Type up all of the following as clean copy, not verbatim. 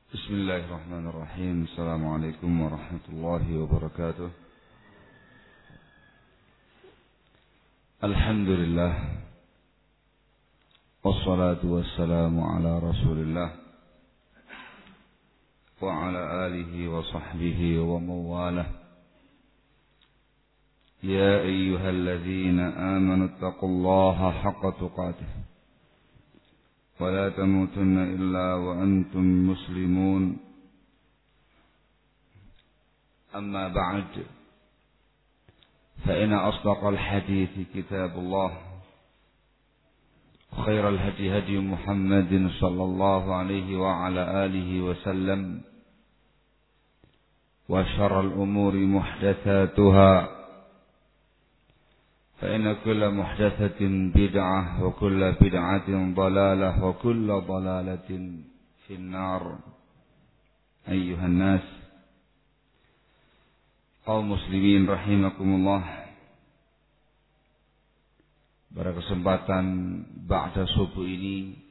بسم الله الرحمن الرحيم. السلام عليكم ورحمة الله وبركاته. الحمد لله والصلاة والسلام على رسول الله وعلى آله وصحبه ومن والاه. يا أيها الذين آمنوا اتقوا الله حق تقاته ولا تموتن إلا وأنتم مسلمون. أما بعد، فإن أصدق الحديث كتاب الله، خير الهدي هدي محمد صلى الله عليه وعلى آله وسلم، وشر الأمور محدثاتها، فإن كل محدثة بدعة وكل بدعة ضلالة وكل ضلالة في النار. أيها الناس kaum muslimin rahimakumullah, pada kesempatan ba'da subuh ini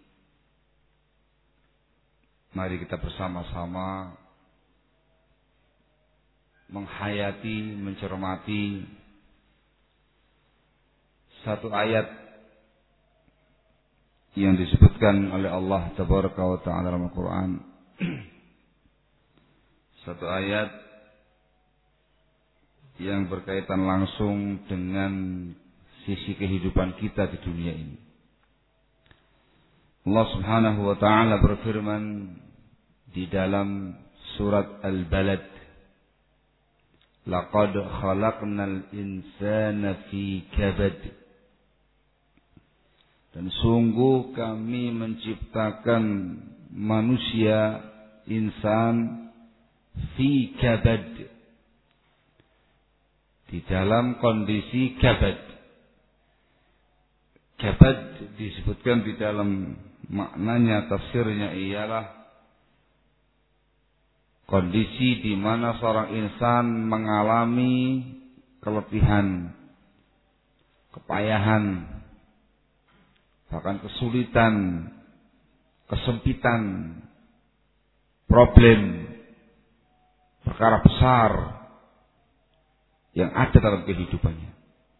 mari kita bersama-sama menghayati, mencermati satu ayat yang disebutkan oleh Allah Tabaraka wa Ta'ala dalam Al-Quran. Satu ayat yang berkaitan langsung dengan sisi kehidupan kita di dunia ini. Allah Subhanahu wa Ta'ala berfirman di dalam surat Al-Balad, laqad khalaqnal insana fi kabad. Dan sungguh kami menciptakan manusia, insan, fi kabad, di dalam kondisi kabad. Kabad disebutkan di dalam maknanya, tafsirnya ialah kondisi di mana seorang insan mengalami keletihan, kepayahan, bahkan kesulitan, kesempitan, problem, perkara besar yang ada dalam kehidupannya.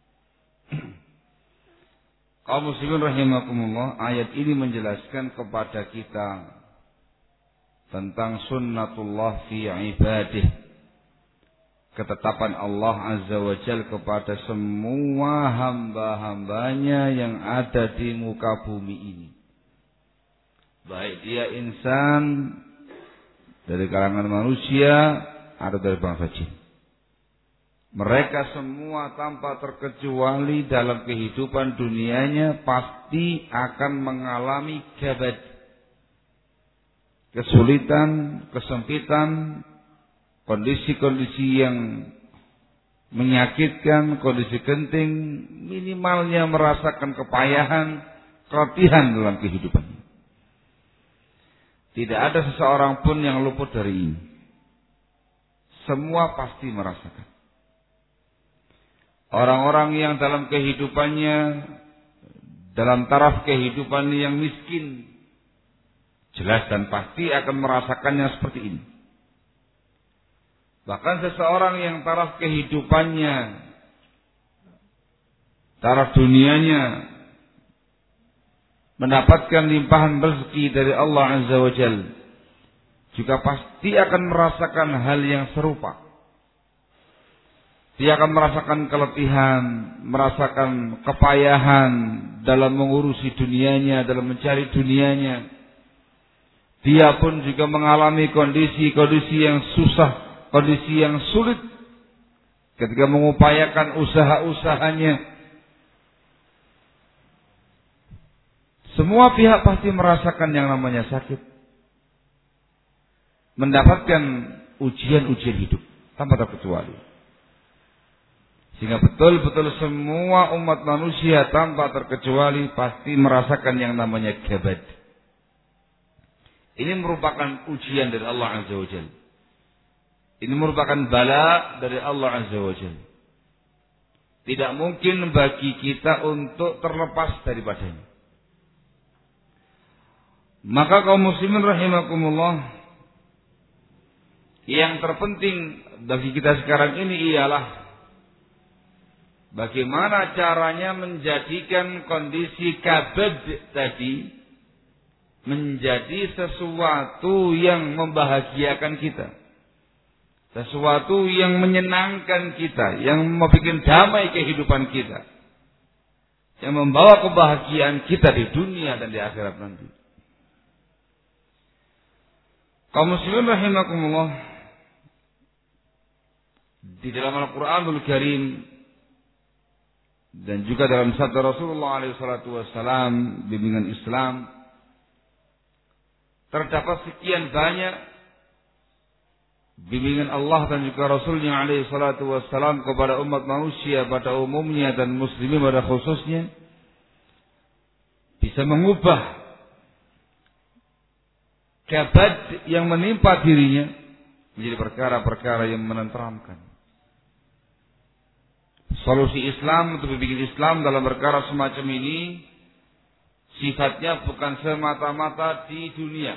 Kaum muslimin rahimakumullah, ayat ini menjelaskan kepada kita tentang sunnatullah fi ibadih, ketetapan Allah Azza wa Jalla kepada semua hamba-hambanya yang ada di muka bumi ini, baik dia insan dari kalangan manusia atau dari bangsa jin. Mereka semua tanpa terkecuali dalam kehidupan dunianya pasti akan mengalami kabad, kesulitan, kesempitan, kondisi-kondisi yang menyakitkan, kondisi genting, minimalnya merasakan kepayahan, keletihan dalam kehidupannya. Tidak ada seseorang pun yang luput dari ini. Semua pasti merasakan. Orang-orang yang dalam kehidupannya, dalam taraf kehidupan yang miskin, jelas dan pasti akan merasakannya seperti ini. Bahkan seseorang yang taraf kehidupannya, taraf dunianya, mendapatkan limpahan rezeki dari Allah Azza wa Jalla, juga pasti akan merasakan hal yang serupa. Dia akan merasakan keletihan, merasakan kepayahan dalam mengurusi dunianya, dalam mencari dunianya. Dia pun juga mengalami kondisi-kondisi yang susah, kondisi yang sulit ketika mengupayakan usaha-usahanya. Semua pihak pasti merasakan yang namanya sakit, mendapatkan ujian-ujian hidup tanpa terkecuali. Sehingga betul-betul semua umat manusia tanpa terkecuali pasti merasakan yang namanya kabad. Ini merupakan ujian dari Allah Azza wa Jalla. Ini merupakan bala dari Allah Azza wa Jalla. Tidak mungkin bagi kita untuk terlepas daripadanya. Maka kaum muslimin rahimakumullah, Yang terpenting bagi kita sekarang ini ialah bagaimana caranya menjadikan kondisi kabad tadi menjadi sesuatu yang membahagiakan kita. Sesuatu yang menyenangkan kita, yang membuat damai kehidupan kita. Yang membawa kebahagiaan kita di dunia dan di akhirat nanti. Kaum muslimin rahimakumullah, di dalam Al-Qur'anul Karim dan juga dalam sabda Rasulullah SAW, bimbingan Islam, terdapat sekian banyak bimbingan Allah dan juga Rasulnya SAW kepada umat manusia pada umumnya dan muslimin pada khususnya, bisa mengubah kabad yang menimpa dirinya menjadi perkara-perkara yang menenteramkan. Solusi Islam untuk bimbingan Islam dalam perkara semacam ini sifatnya bukan semata-mata di dunia,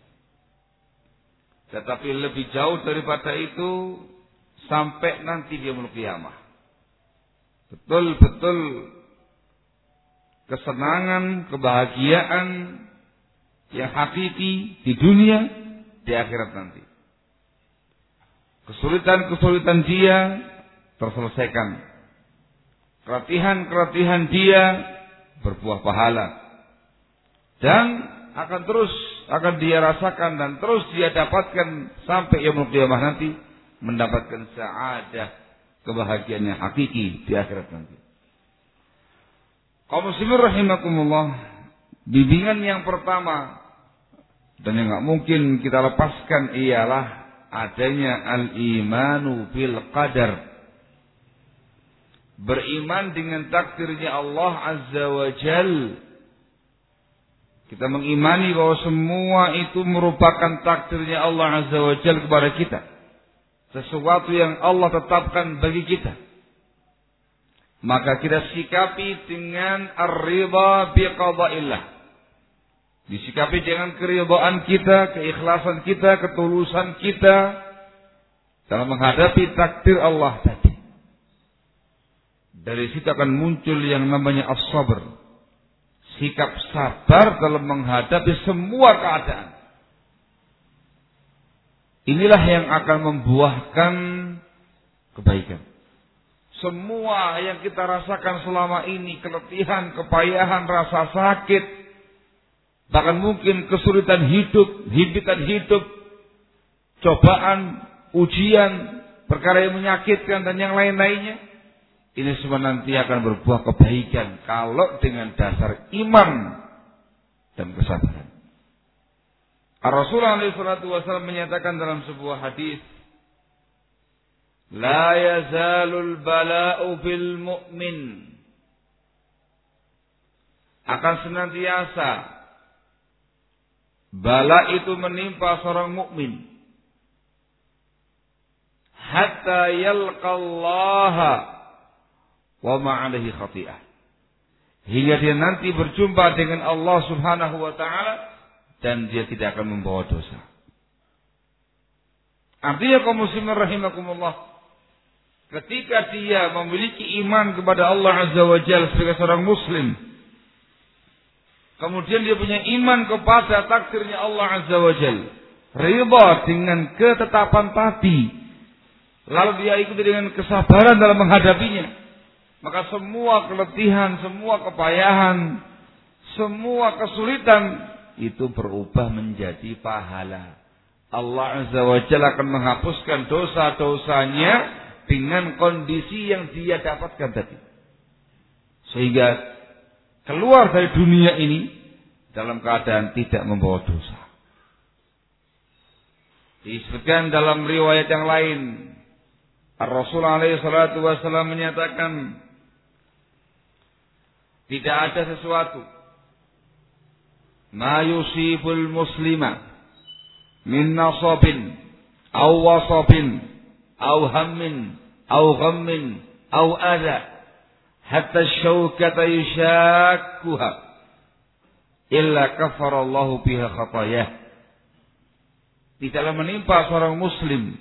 tetapi lebih jauh daripada itu sampai nanti di yaumul qiyamah. Betul-betul kesenangan, kebahagiaan yang hakiki di dunia, di akhirat nanti. Kesulitan-kesulitan dia terselesaikan. Keletihan-keletihan dia berbuah pahala. Dan akan dia rasakan dan terus dia dapatkan sampai yaumul qiyamah nanti, mendapatkan sa'adah, kebahagiaan yang hakiki di akhirat nanti. Kaum muslimin rahimakumullah, bimbingan yang pertama dan yang enggak mungkin kita lepaskan ialah adanya al-imanu bil qadar. Beriman dengan takdirnya Allah Azza wa Jal. Kita mengimani bahwa semua itu merupakan takdirnya Allah Azza wa Jal kepada kita. Sesuatu yang Allah tetapkan bagi kita. Maka kita sikapi dengan ar-ridha bi qada'illah. Disikapi dengan keridhaan kita, keikhlasan kita, ketulusan kita dalam menghadapi takdir Allah tadi. Dari situ akan muncul yang namanya as-sabr. Sikap sabar dalam menghadapi semua keadaan. Inilah yang akan membuahkan kebaikan. Semua yang kita rasakan selama ini, keletihan, kepayahan, rasa sakit, bahkan mungkin kesulitan hidup, himpitan hidup, cobaan, ujian, perkara yang menyakitkan dan yang lain-lainnya, ini semua nanti akan berbuah kebaikan kalau dengan dasar iman dan kesabaran. Rasulullah SAW menyatakan dalam sebuah hadis, la yazalul bala'u bil mu'min. Akan senantiasa bala itu menimpa seorang mukmin hatta yalqallaha wa ma'alaihi khati'ah, hingga dia nanti berjumpa dengan Allah Subhanahu wa taala dan dia tidak akan membawa dosa. Artinya kaum muslimin rahimakumullah, ketika dia memiliki iman kepada Allah Azza wa Jalla sebagai seorang muslim, kemudian dia punya iman kepada takdirnya Allah Azza wa Jalla, ridha dengan ketetapan tadi, lalu dia ikuti dengan kesabaran dalam menghadapinya, maka semua keletihan, semua kepayahan, semua kesulitan itu berubah menjadi pahala. Allah Azza wa Jalla akan menghapuskan dosa-dosanya dengan kondisi yang dia dapatkan tadi. Sehingga keluar dari dunia ini dalam keadaan tidak membawa dosa. Disebutkan dalam riwayat yang lain, Rasulullah SAW menyatakan, tidak ada sesuatu ma yusibul muslima min nasabin aw wasabin aw hammin aw ghammin aw adha hatta syaukata yushakkuha illa kafara Allahu biha khatayah. tidaklah menimpa seorang muslim,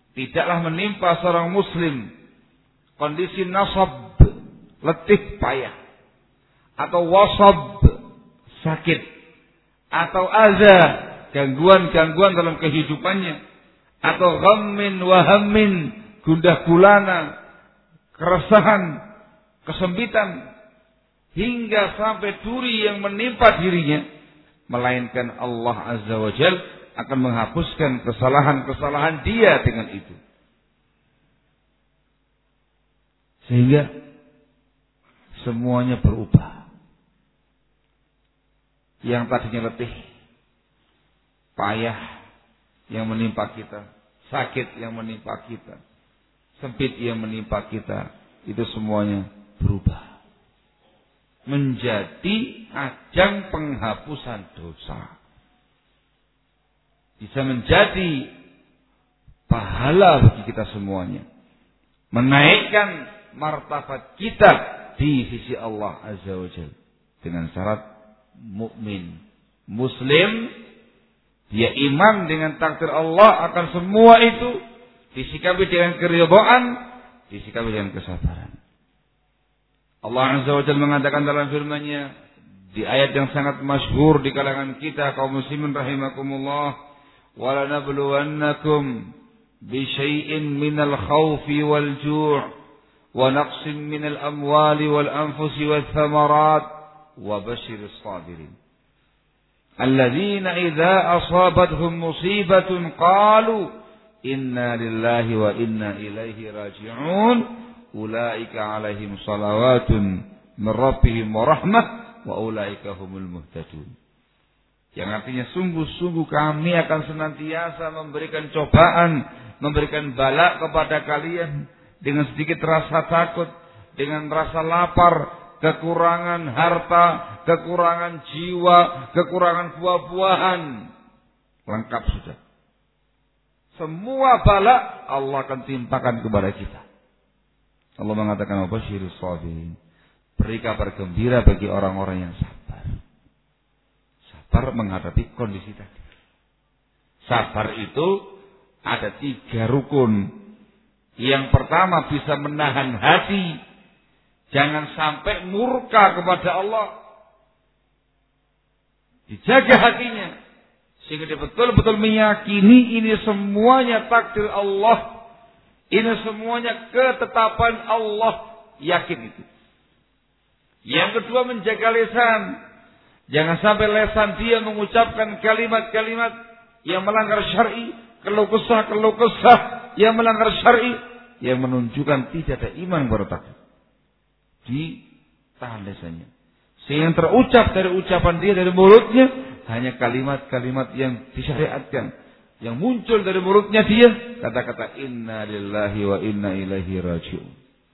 kondisi nasab, letih payah, atau wasab, sakit, atau azza, gangguan-gangguan dalam kehidupannya, atau ghammin wa hammin, gundah gulana, keresahan, kesempitan, hingga sampai duri yang menimpa dirinya, melainkan Allah Azza wa Jalla akan menghapuskan kesalahan-kesalahan dia dengan itu. Sehingga semuanya berubah. Yang tadinya letih, payah yang menimpa kita, sakit yang menimpa kita, sempit yang menimpa kita, itu semuanya berubah menjadi ajang penghapusan dosa. Bisa menjadi pahala bagi kita semuanya, menaikkan martabat kita di sisi Allah Azza wa Jalla, dengan syarat mukmin, muslim, dia iman dengan takdir Allah akan semua itu, disikapi dengan keridhaan, disikapi dengan kesabaran. Allah Azza wa Jalla mengatakan dalam firman-Nya di ayat yang sangat masyhur di kalangan kita kaum muslimin rahimakumullah, wa lanabluwannakum bi syai'in minal khaufi wal ju' wa naqsin minal amwali wal anfusi wath thamarat wa basyiris sabirin alladzina idza asabathum musibatun qalu inna lillahi wa inna ilaihi raji'un ulaika alaihim salawatun min rabbihim wa rahmah wa ulaika humul muhtadun. Yang artinya sungguh-sungguh kami akan senantiasa memberikan cobaan, memberikan bala kepada kalian dengan sedikit rasa takut, dengan rasa lapar, kekurangan harta, kekurangan jiwa, kekurangan buah-buahan. Lengkap sudah. Semua bala Allah akan timpakan kepada kita. Allah mengatakan wabasyirus sabirin, beri kabar gembira bagi orang-orang yang sabar. Sabar menghadapi kondisi tadi. Sabar itu ada 3 rukun. Yang pertama bisa menahan hati, jangan sampai murka kepada Allah. Dijaga hatinya sehingga dia betul-betul meyakini ini semuanya takdir Allah. Ini semuanya ketetapan Allah, yakin itu. Yang kedua menjaga lisan. Jangan sampai lisan dia mengucapkan kalimat-kalimat yang melanggar syar'i, keluh kesah yang melanggar syar'i, yang menunjukkan tidak ada iman kepada takdir. Ditahan lisannya. Sehingga terucap dari ucapan dia dari mulutnya hanya kalimat-kalimat yang disyariatkan. Yang muncul dari mulutnya dia kata-kata inna lillahi wa inna ilaihi raji'un.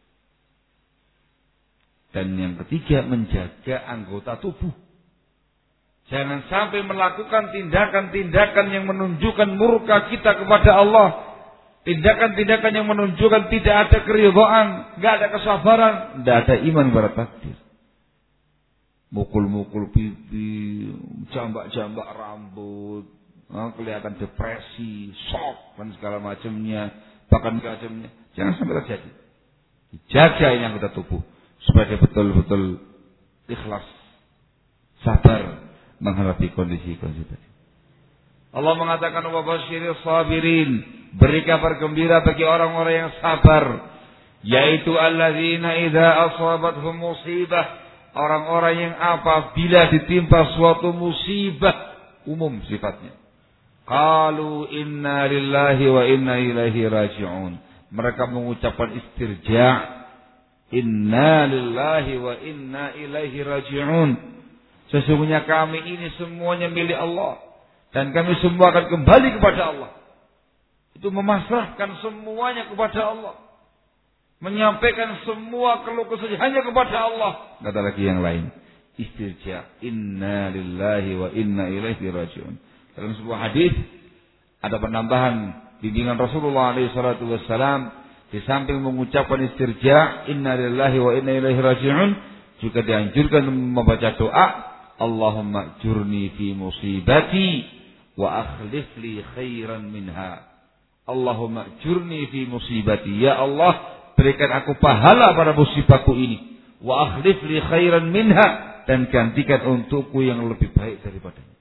Dan yang ketiga menjaga anggota tubuh. Jangan sampai melakukan tindakan-tindakan yang menunjukkan murka kita kepada Allah. Tindakan-tindakan yang menunjukkan tidak ada keridhaan, enggak ada kesabaran, enggak ada iman kepada takdir. Mukul-mukul pipi, jambak-jambak rambut, kelihatan depresi, shock dan segala macamnya, bahkan macamnya. Jangan sampai terjadi. Jaga ini anggota tubuh supaya dia betul-betul ikhlas, sabar menghadapi kondisi-kondisi tadi. Allah mengatakan wa basyiris sabirin, beri kabar gembira bagi orang-orang yang sabar, yaitu alladzina idza asabathum musibah, orang-orang yang apabila ditimpa suatu musibah, umum sifatnya, qalu inna lillahi wa inna ilaihi raji'un. Mereka mengucapkan istirja', inna lillahi wa inna ilaihi raji'un. Sesungguhnya kami ini semuanya milik Allah dan kami semua akan kembali kepada Allah. Itu memasrahkan semuanya kepada Allah, menyampaikan semua keluh kesah hanya kepada Allah, tidak ada lagi yang lain. Istirja', inna lillahi wa inna ilaihi raji'un. Dalam sebuah hadis ada penambahan bimbingan Rasulullah SAW, di samping mengucapkan istirja', inna lillahi wa inna ilaihi raji'un, juga dianjurkan membaca doa, Allahumma jurni fi musibati wa akhlif li khairan minha. Allahumma ajurni fi musibati. Ya Allah, berikan aku pahala pada musibahku ini. Wa akhlif li khairan minha, dan gantikan untukku yang lebih baik daripadanya.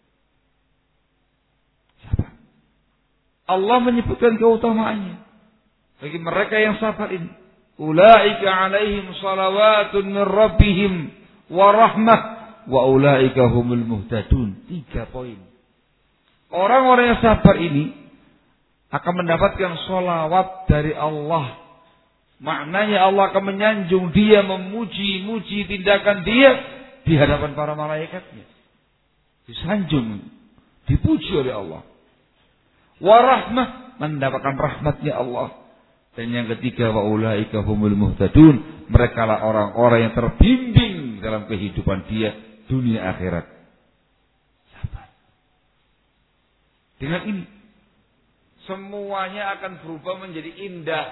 Sabar. Allah menyebutkan keutamaannya bagi mereka yang sabar ini. Ulaika alaihim salawatun min rabbihim wa rahmah wa ulaika humul muhtadun. 3 poin. Orang-orang yang sabar ini akan mendapatkan sholawat dari Allah. Maknanya Allah akan menyanjung dia, memuji-muji tindakan dia di hadapan para malaikatnya. Disanjung, dipuji oleh Allah. Warahmah, mendapatkan rahmatnya Allah. Dan yang ketiga, wa ulaika humul muhtadun, mereka lah orang-orang yang terbimbing dalam kehidupan dia dunia akhirat. Sabar. Dengan ini semuanya akan berubah menjadi indah.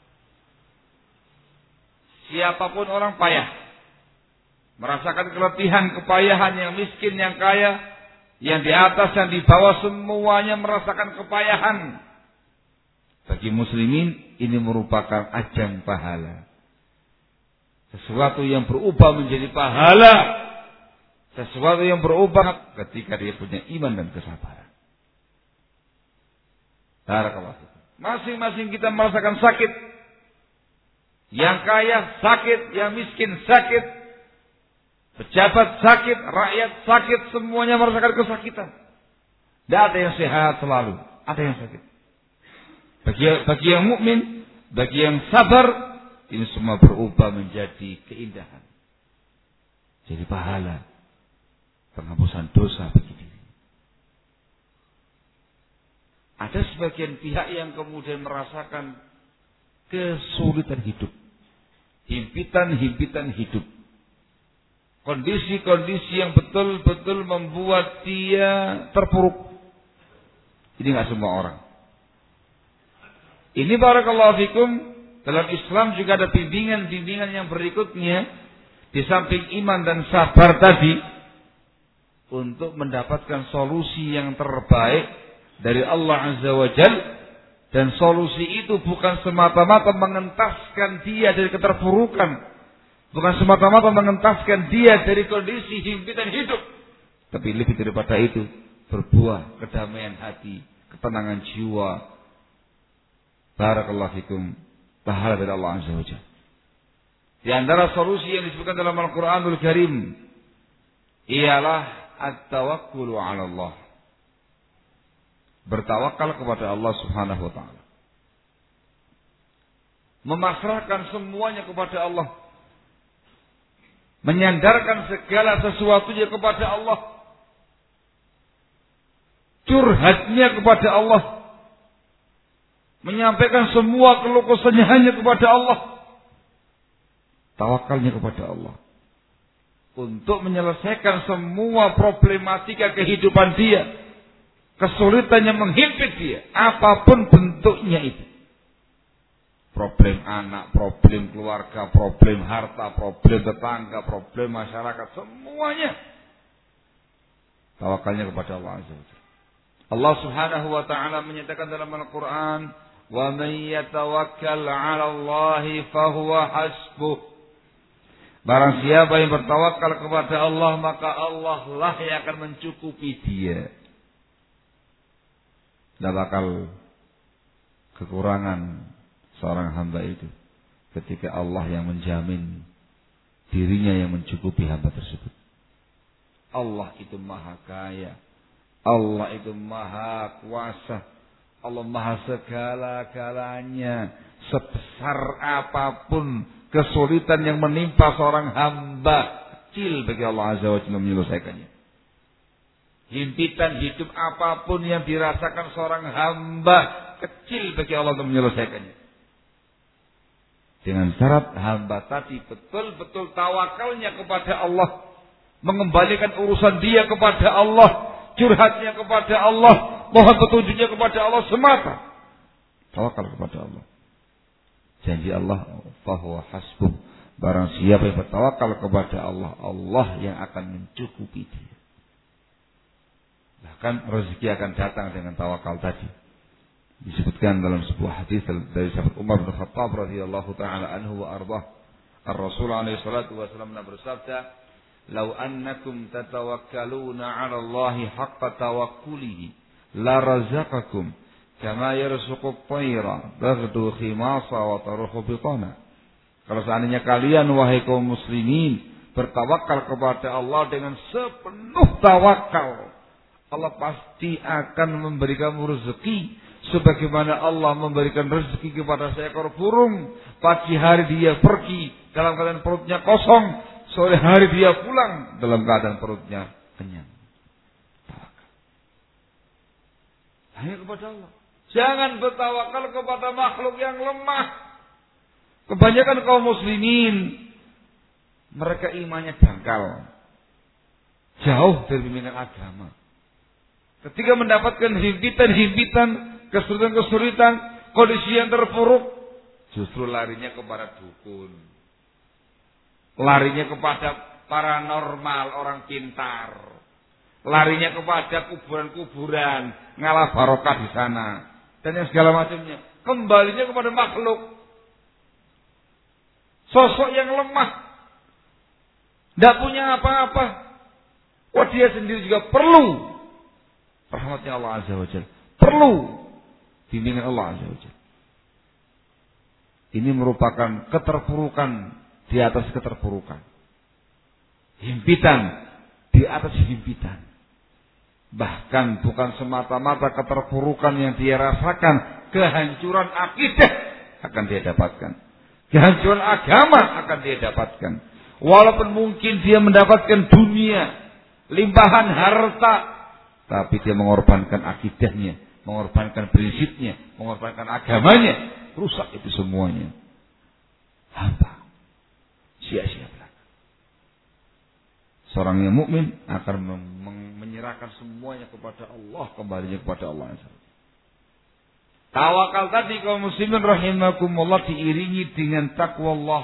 Siapapun orang payah, merasakan keletihan, kepayahan, yang miskin, yang kaya, yang di atas, yang di bawah, semuanya merasakan kepayahan. Bagi muslimin ini merupakan ajang pahala. Sesuatu yang berubah menjadi pahala. Sesuatu yang berubah ketika dia punya iman dan kesabaran. Barakallahu fikum. Masing-masing kita merasakan sakit. Yang kaya sakit, yang miskin sakit, pejabat sakit, rakyat sakit, semuanya merasakan kesakitan. Tidak ada yang sehat selalu, ada yang sakit. Bagi yang mukmin, bagi yang sabar, ini semua berubah menjadi keindahan. Jadi pahala, penghapusan dosa bagi diri. Ada sebagian pihak yang kemudian merasakan kesulitan hidup, himpitan hidup, kondisi-kondisi yang betul-betul membuat dia terpuruk. Ini nggak semua orang. Ini barakallahu fikum, dalam Islam juga ada bimbingan-bimbingan yang berikutnya di samping iman dan sabar tadi, untuk mendapatkan solusi yang terbaik dari Allah Azza wa Jalla. Dan solusi itu bukan semata-mata mengentaskan dia dari keterpurukan, bukan semata-mata mengentaskan dia dari kondisi himpitan hidup, tapi lebih daripada itu, berbuah kedamaian hati, ketenangan jiwa. Barakallahu fikum, pahala dari Allah Azza wa Jalla. Di antara solusi yang disebutkan dalam Al-Qur'anul Karim ialah at-tawakkulu 'ala Allah. Bertawakal kepada Allah Subhanahu wa ta'ala. Memasrahkan semuanya kepada Allah. Menyandarkan segala sesuatunya kepada Allah. Curhatnya kepada Allah. Menyampaikan semua keluh kesahnya hanya kepada Allah. Tawakalnya kepada Allah. Untuk menyelesaikan semua problematika kehidupan dia. Kesulitan yang menghimpit dia, apapun bentuknya itu. Problem anak, problem keluarga, problem harta, problem tetangga, problem masyarakat, semuanya. Tawakalnya kepada Allah Azza wa Jalla. Allah Subhanahu wa ta'ala menyatakan dalam Al-Quran, wa man yatawakkal 'ala Allahi fahuwa hasbuh. Barang siapa yang bertawakal kepada Allah, maka Allah lah yang akan mencukupi dia. Tidak bakal kekurangan seorang hamba itu ketika Allah yang menjamin dirinya yang mencukupi hamba tersebut. Allah itu maha kaya, Allah itu maha kuasa, Allah maha segala-galanya. Sebesar apapun kesulitan yang menimpa seorang hamba, kecil bagi Allah Azza wa Jalla menyelesaikannya. Himpitan hidup apapun yang dirasakan seorang hamba, kecil bagi Allah untuk menyelesaikannya. Dengan syarat hamba tadi betul-betul tawakalnya kepada Allah, mengembalikan urusan dia kepada Allah, curhatnya kepada Allah, mohon petunjuknya kepada Allah semata. Tawakal kepada Allah. Janji Allah, fahuwa hasbuh. Barang siapa yang bertawakal kepada Allah, Allah yang akan mencukupi dia. Bahkan rezeki akan datang dengan tawakal tadi. Disebutkan dalam sebuah hadis dari sahabat Umar bin Khattab radhiyallahu taala anhu wa ardhah. Ar-Rasul alaihi salatu wasallam bersabda, "Lau annakum tatawakkaluna 'ala Allahi haqqa tawakkulihi, la razaqakum kama yarzuqu at-tayra taghdu khimasa wa taruhu bitana." Kalau seandainya kalian wahai kaum muslimin bertawakal kepada Allah dengan sepenuh tawakal, Allah pasti akan memberikan rezeki sebagaimana Allah memberikan rezeki kepada seekor burung. Pagi hari dia pergi dalam keadaan perutnya kosong, sore hari dia pulang dalam keadaan perutnya kenyang. Tawakal hanya kepada Allah. Jangan bertawakal kepada makhluk yang lemah. Kebanyakan kaum muslimin mereka imannya dangkal, jauh dari bimbingan agama. Ketika mendapatkan himpitan-himpitan, kesulitan-kesulitan, kondisi yang terpuruk, justru larinya kepada dukun. Larinya kepada paranormal, orang pintar. Larinya kepada kuburan-kuburan, ngalah barokah di sana. Dan yang segala macamnya. Kembalinya kepada makhluk. Sosok yang lemah. Tidak punya apa-apa. Wah, dia sendiri juga perlu rahmatnya Allah Azza wa Jalla. Perlu bimbingan Allah Azza wa Jalla. Ini merupakan keterpurukan di atas keterpurukan. Himpitan di atas himpitan. Bahkan bukan semata-mata keterpurukan yang dia rasakan, kehancuran akidah akan dia dapatkan. Kehancuran agama akan dia dapatkan. Walaupun mungkin dia mendapatkan dunia, limpahan harta, tapi dia mengorbankan akidahnya, mengorbankan prinsipnya, mengorbankan agamanya, rusak itu semuanya. Hampa. Sia-sia belaka. Seorang yang mukmin akan menyerahkan semuanya kepada Allah, kembalinya kepada Allah. Tawakal tadi kaum muslimin rahimakumullah diiringi dengan takwa Allah.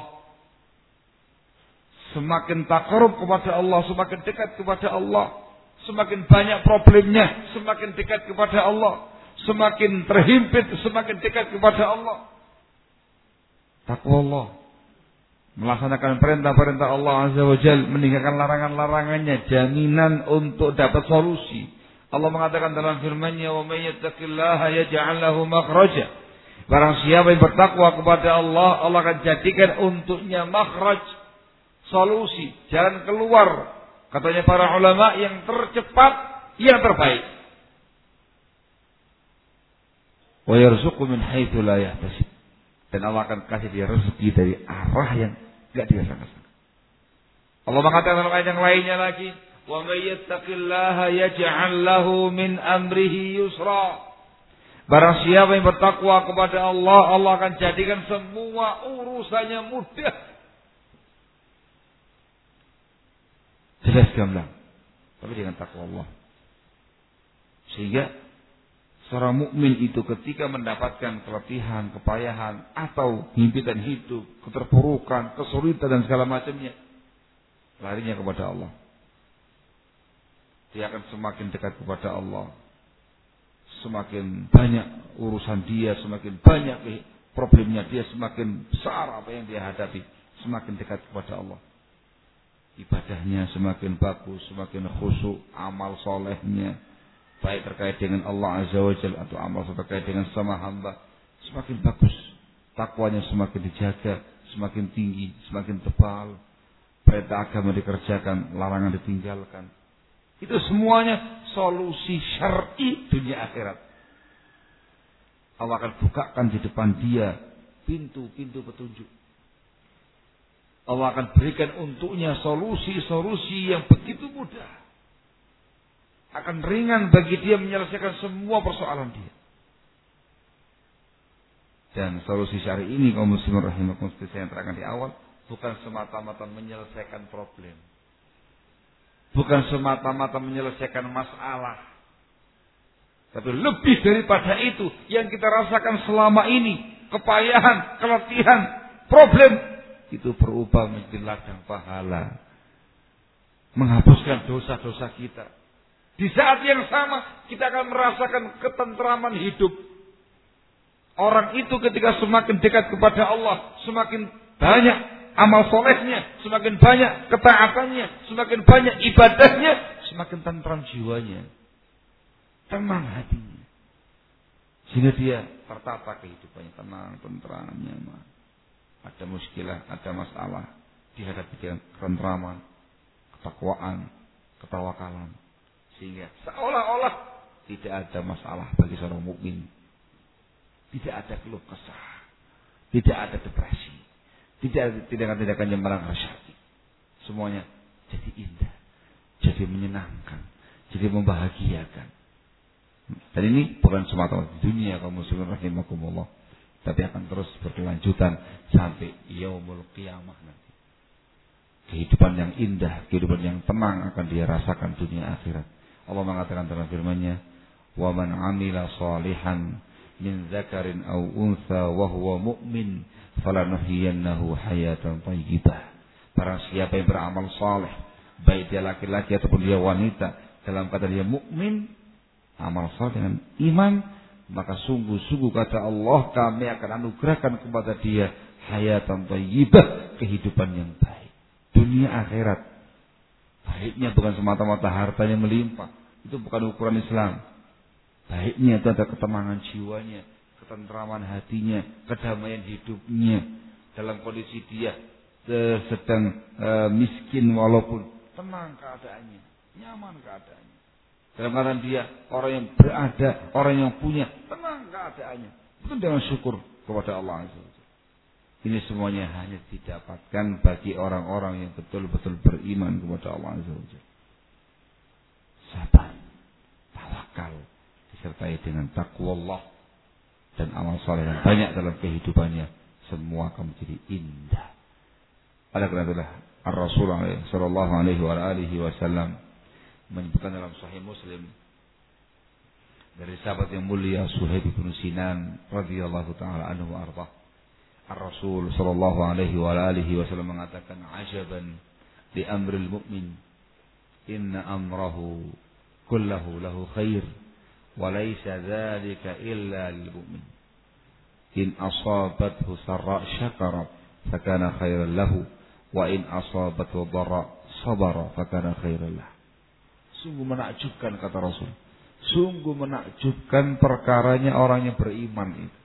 Semakin takarub kepada Allah, semakin dekat kepada Allah, semakin banyak problemnya, semakin dekat kepada Allah, semakin terhimpit, semakin dekat kepada Allah. Takwa Allah, melaksanakan perintah-perintah Allah Azza wa Jalla, meninggalkan larangan-larangannya, jaminan untuk dapat solusi. Allah mengatakan dalam firman-Nya, "Wa may yattaqillaha yaj'al lahu makhraja." Barang siapa yang bertakwa kepada Allah, Allah akan jadikan untuknya makhraj, solusi, jalan keluar. Katanya para ulama, yang tercepat, yang terbaik. Wa yarzuqu min haitsu la yahtasib. Dan Allah akan kasih dia rezeki dari arah yang tidak dia sangka-sangka. Allah mengatakan dalam ayat yang lainnya lagi, "Wa may yattaqillaha yaj'al lahu min amrihi yusra." Barang siapa yang bertakwa kepada Allah, Allah akan jadikan semua urusannya mudah. Jelas gamblang. Tapi dengan takwa Allah. Sehingga seorang mukmin itu ketika mendapatkan keletihan, kepayahan, atau himpitan hidup, keterpurukan, kesulitan dan segala macamnya, larinya kepada Allah. Dia akan semakin dekat kepada Allah. Semakin banyak urusan dia, semakin banyak problemnya dia, semakin besar apa yang dia hadapi, semakin dekat kepada Allah. Ibadahnya semakin bagus, semakin khusyuk, amal solehnya, baik terkait dengan Allah Azza wa Jalla atau amal terkait dengan sama hamba, semakin bagus. Takwanya semakin dijaga, semakin tinggi, semakin tebal. Perintah agama dikerjakan, larangan ditinggalkan. Itu semuanya solusi syar'i dunia akhirat. Allah akan bukakan di depan dia pintu-pintu petunjuk. Allah akan berikan untuknya solusi-solusi yang begitu mudah. Akan ringan bagi dia menyelesaikan semua persoalan dia. Dan solusi syar'i ini kaum muslimin rahimakumullah, seperti saya terangkan di awal, bukan semata-mata menyelesaikan problem. Bukan semata-mata menyelesaikan masalah. Tapi lebih daripada itu yang kita rasakan selama ini, kepayahan, keletihan, problem, itu berubah menjadi ladang pahala. Menghapuskan dosa-dosa kita. Di saat yang sama kita akan merasakan ketentraman hidup. Orang itu ketika semakin dekat kepada Allah, semakin banyak amal solehnya, semakin banyak ketaatannya, semakin banyak ibadahnya, semakin tentram jiwanya, tenang hatinya. Sehingga dia tertata kehidupannya, tenang, tentram, nyaman. Ada muskilah, ada masalah, dihadapi dengan ketentraman, ketakwaan, ketawakalan. Sehingga seolah-olah tidak ada masalah bagi seorang mukmin. Tidak ada keluh kesah, tidak ada depresi, tidak ada tindakan-tindakan yang melanggar syariat. Semuanya jadi indah, jadi menyenangkan, jadi membahagiakan. Dan ini bukan semata-mata di dunia kaum muslimin rahimakumullah, tapi akan terus berkelanjutan sampai yaumul qiyamah nanti. Kehidupan yang indah, kehidupan yang tenang akan dia rasakan dunia akhirat. Allah mengatakan dalam firman-Nya, "Wa man 'amila shalihan min dzakarin aw untha wa huwa mu'min falanuhyiyannahu hayatan thayyibah." Barang siapa yang beramal saleh, baik dia laki-laki ataupun dia wanita, dalam kata dia mukmin, amal saleh dengan iman, maka sungguh-sungguh kata Allah, kami akan anugerahkan kepada dia hayatan thayyibah, kehidupan yang baik dunia akhirat. Baiknya bukan semata-mata hartanya melimpah, itu bukan ukuran Islam. Baiknya itu ada ketenangan jiwanya, ketentraman hatinya, kedamaian hidupnya. Dalam kondisi dia sedang miskin walaupun tenang keadaannya, nyaman keadaannya. Dalam keadaan dia orang yang berada, orang yang punya, tenang keadaannya. Itu dengan syukur kepada Allah Azza wa Jalla. Ini semuanya hanya didapatkan bagi orang-orang yang betul-betul beriman kepada Allah Azza wa Jalla. Sabar, tawakal, disertai dengan takwa Allah dan amal saleh yang banyak dalam kehidupannya, semua akan menjadi indah. Oleh karena itulah Ar-Rasul sallallahu alaihi wasallam menyebutkan dalam Sahih Muslim dari sahabat yang mulia Suhaib bin Sinan radhiyallahu taala anhu wa ardhah. Ar-Rasul sallallahu alaihi wasallam mengatakan, "Ajaban li amril mu'min, inna amrahu kullahu lahu khair, wa laysa dzalika illa lil mu'min. In asabathu sarra syakara fakana khairan lahu, wa in asabathu dharra sabara fakana khairan lahu." Sungguh menakjubkan, kata Rasul. Sungguh menakjubkan perkaranya orang yang beriman itu.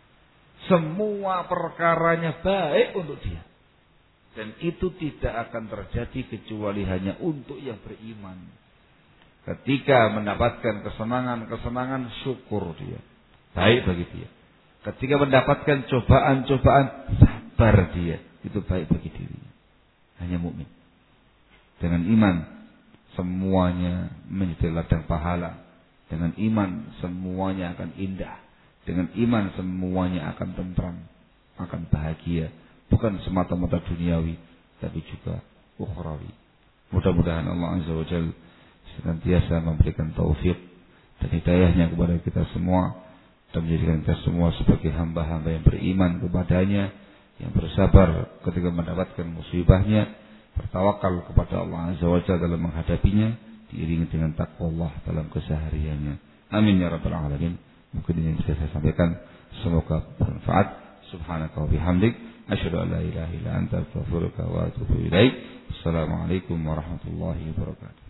Semua perkaranya baik untuk dia. Dan itu tidak akan terjadi kecuali hanya untuk yang beriman. Ketika mendapatkan kesenangan, syukur dia. Baik bagi dia. Ketika mendapatkan cobaan, sabar dia. Itu baik bagi dirinya. Hanya mukmin. Dengan iman, semuanya menjadi ladang pahala. Dengan iman semuanya akan indah. Dengan iman semuanya akan tentram, akan bahagia. Bukan semata-mata duniawi, tapi juga ukhrawi. Mudah-mudahan Allah Azza wa Jalla senantiasa memberikan taufik dan hidayahnya kepada kita semua, dan menjadikan kita semua sebagai hamba-hamba yang beriman kepadanya, yang bersabar ketika mendapatkan musibahnya, bertawakal kepada Allah Azza wa Jalla dalam menghadapinya, diiringi dengan takwa Allah dalam kesehariannya. Amin ya rabbal alamin. Mungkin ini yang bisa saya sampaikan, semoga bermanfaat. Subhanaka wa bihamdik, asyhadu an la ilaha illa anta, astaghfiruka wa atubu ilaik. Assalamualaikum warahmatullahi wabarakatuh.